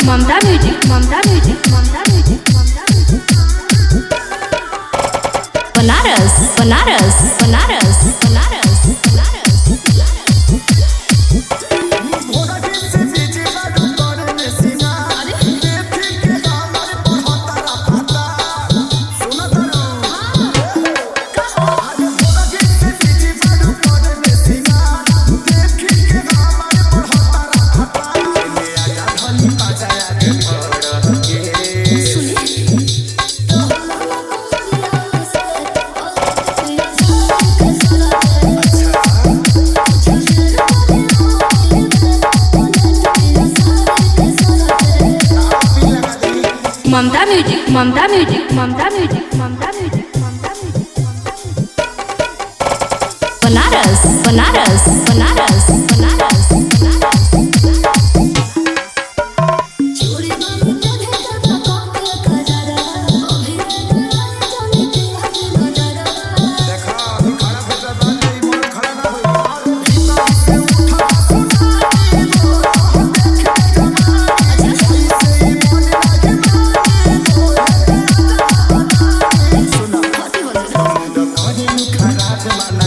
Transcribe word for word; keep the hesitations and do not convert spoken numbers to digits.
ममता music Mamta music Mamta music Mamta music Banaras Banaras Banaras Banaras Banaras Mamta music Mamta music Mamta music Mamta music Mamta music Banaras Banaras Banaras Banaras खराब